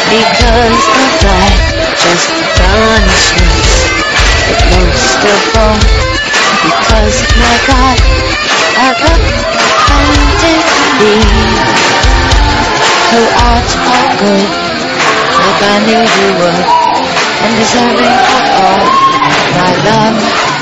because of just punishment. But most of all, because my God, I got appointed thee, who art all good, like I knew you would, and deserving of all my love.